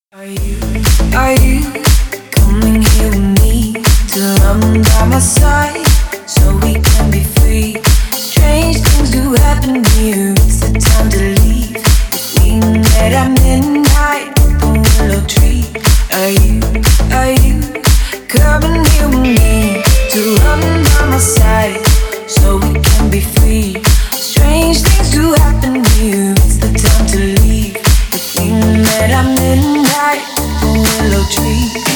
Are you coming here with me to run by my side so we can be free? Strange things do happen here. It's the time to leave. If we met at midnight with the willow tree. Are you coming here with me to run by my side so we can be free? Strange things do happen here. It's the time to leave. If we met at midnight with the willow tree.